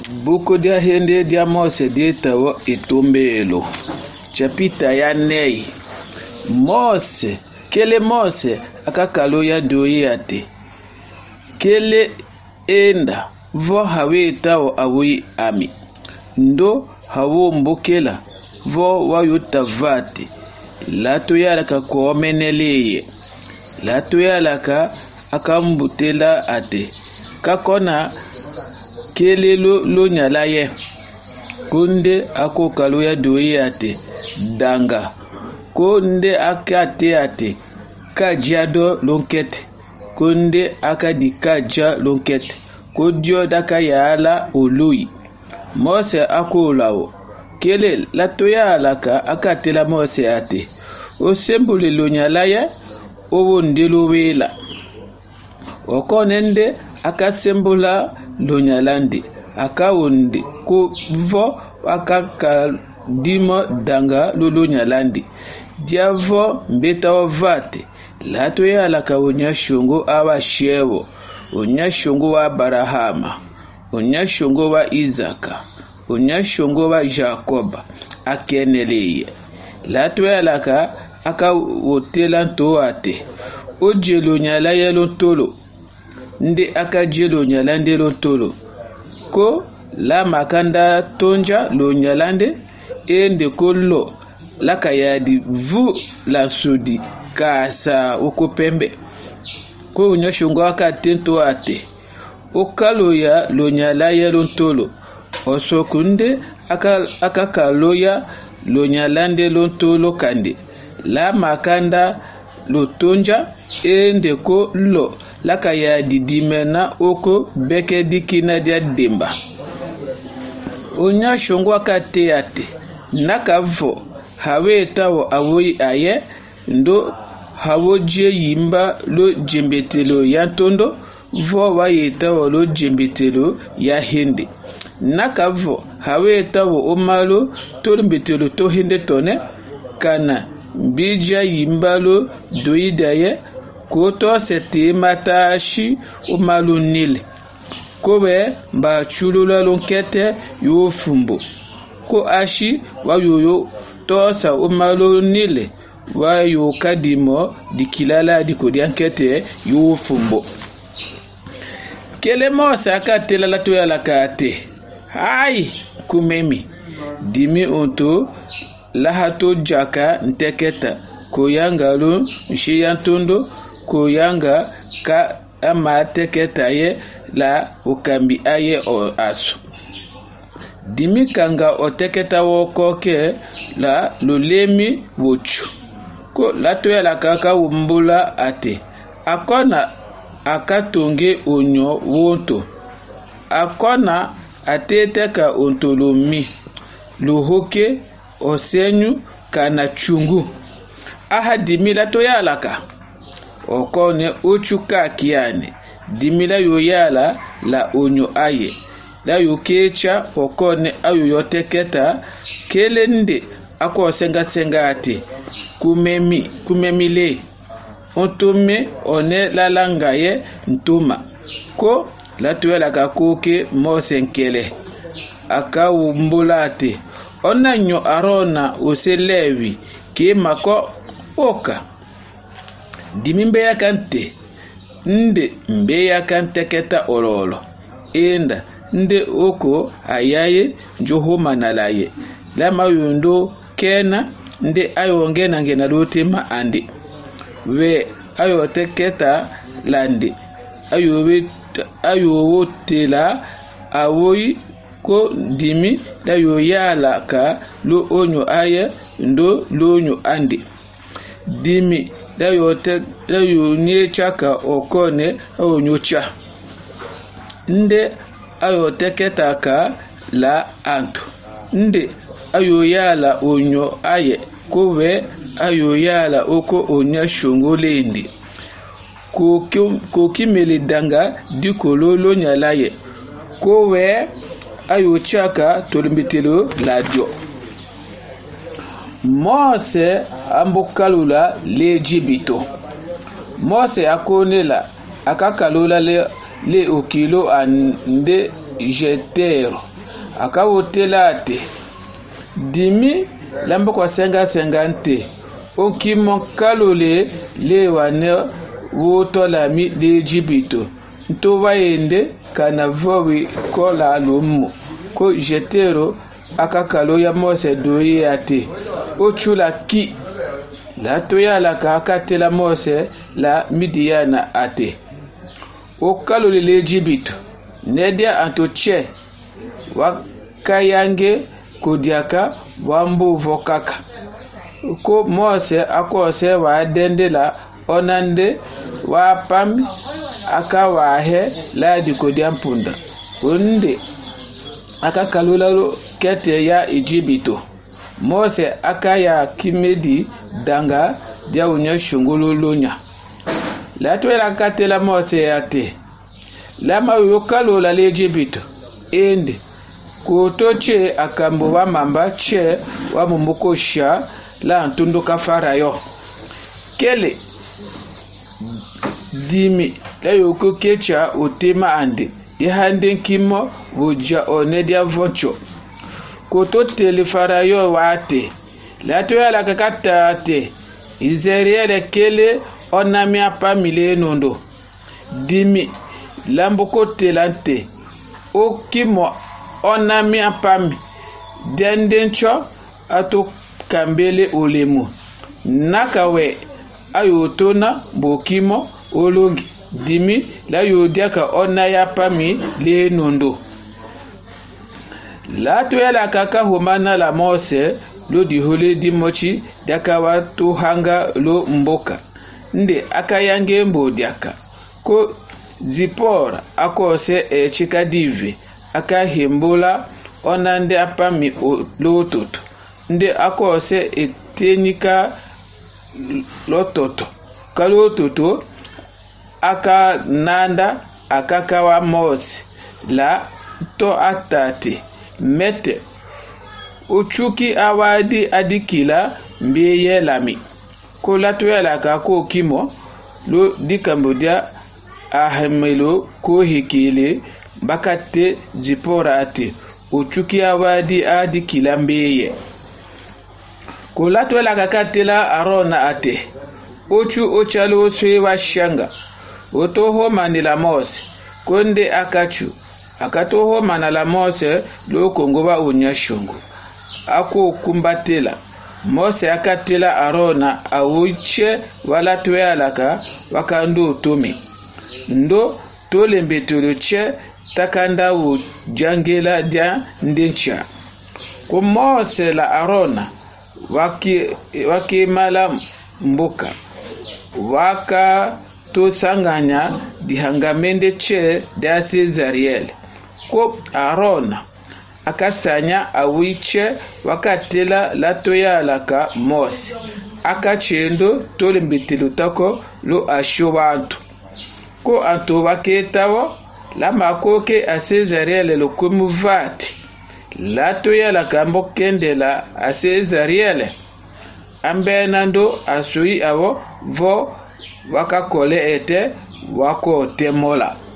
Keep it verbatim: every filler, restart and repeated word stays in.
Buku dia hende dia Mose dia tawa itombelo. Chapita ya nei. Mose, kele Mose akakalo ya doi ate. Kele enda vo hawe tawa awi ami. Ndo hawo mbokela vo wayuta vate. Lato yalaka komeneleye. Lato yalaka akambutela ate. Kakona kele lo, lo nyalaye. Kunde ako kalo ya doi ate. Danga. Kunde akate ate. Kajado lonkete. Kunde akadi kaja lonkete. Kodio daka yaala olui. Mose ako lao. Kele lato yalaka akate la Mose ate. O sembule lo nyalaye. Owo ndelo wela. Okonende akasembula lonyalande akawonde ko vo akaka dimo danga lolonyalande diavo mbeta ovate lato yala ka onya shongo aba shewo onya shongo wa Abrahama onya shongo wa Isaka onya shongo wa Jacoba akeneleye lato yala ka aka wotela ntoate ojelo nyala yelo tolo nde akajelo nyalande lo tolo ko la makanda tonja lo nyalande ende kollo la kayadi vu la sudi kasa okopembe ko unyoshongo akatento ate okaloya lo nyalaya lo tolo osokunde aka akakaloya lo nyalande lo tolo kande la makanda lo tonja ende ko lo laka ya didimena oko beke dikina dia demba onya shongwa kate ate nakavo hawe tawo awoyi aye ndo hawoje yimba lo jembetelo ya tondo vo wa yetawo lo jembetelo ya hende nakavo hawe tawo omalo tolimbetelo to hende tone kana bija yimbalo doidaye koto sete matashi umalu nile kowe mba chulula lonkete yu fumbo ko ashi wa yoyo tosa umalu nile wa yu kadimo dikilala dikodi ankete yu fumbo kele Mose akatela lato ya lakate hai kumemi dimi onto lahato jaka nteketa koyangalo nshiyantondo koyanga ka ama teketa ye la ukambi aye o asu dimi kanga o teketa wo koke la lulemi wochu ko lato ya la kaka umbula ate akona akatonge onyo wonto akona ateteka ontolomi luhoke osenyu kana chungu aha dimila to yalaka okone ochuka kiane dimila yo yala la onyo aye la yo kecha okone ayo yoteketa kelende ako senga senga ate kumemi kumemile ontome one la langaye ntuma ko la to yalaka koke Mose nkele aka umbulate onanyo arona oselewi ke mako oka dimimbe yakante nde mbe yakante keta ololo enda nde oko ayaye njoho manalaye lama yundo kena nde ayongena ngena lotema ande we ayote keta lande ayowe ayowotela awoyi ko dimi da yo yala ka lo onyo aye ndo lo onyo ande dimi da yo te da yo nye chaka okone onyo cha nde ayo teketa ka la anto nde ayo yala onyo aye kowe ayo yala oko onya shongolende ko ko kimele danga dikolo lo nyalaye kowe ayo chaka tolimbitelo ladio Mose ambukalula le jibito Mose akonela akakalula le le okilo ande jetero akawotela ate dimi lambo kwa senga sengante okimo kalole le wane wotolami le jibito nto wayende kana vowi kola lomo ko jetero akakalo ya Mose doye ate ochula ki la toyala ka akatela Mose la Midiana ate okalole le jibito nedia antoche wakayange kodiaka wambu vokaka ko Mose akose wa dendela onande wa pami aka wahe la di kodiampunda unde aka kalulalo kete ya Ejibito Mose aka ya kimedi danga dia unya shungululunya la twela katela Mose ate lama yokalo la Ejibito ende kutoche akambo wa mamba che wa mumukosha la ntundu kafarayo kele dimi la yoko kecha otema ande ihande kimo buja onedia vocho koto telefarayo wate la toya la kakata ate izeriele kele onami apa mile nondo dimi lamboko telante okimo onami apami dendencho ato kambele olemu nakawe ayotona bokimo olongi dimi la yodiaka onaya pami le nondo la toyala kaka humana la Mose lo di hole di mochi daka watu hanga lo mboka nde akayange mbo diaka ko Zipora akose e chikadive aka himbola onande apami lototo nde akose etenika lototo kalototo aka nanda akakawa Mose la to atate mete uchuki awadi adikila mbeye lami ko latoyala ka ko kimo lo di Cambodia ahemelo ko hikile bakate Zipora ate uchuki awadi adikila mbeye ko latoyala ka katela Arona ate ochu ochalo swewa shanga otoho manila Mose konde akachu akatoho manala Mose lo kongoba unyashungu ako kumbatela Mose akatela Arona awuche wala twelaka wakando tomi ndo tolembetoloche takanda u jangela dia ndencha ko Mose la Arona waki waki mala mboka waka to sanganya dihangamende che da Cesariel ko Arona akasanya awiche wakatela latoya laka Mose akachendo tolembetelo tako lo ashobantu ko anto waketawo la makoke a Cesariel lo kumuvati latoya laka mbokendela a Cesariel ambenando asui awo vo wakakole ete wako temola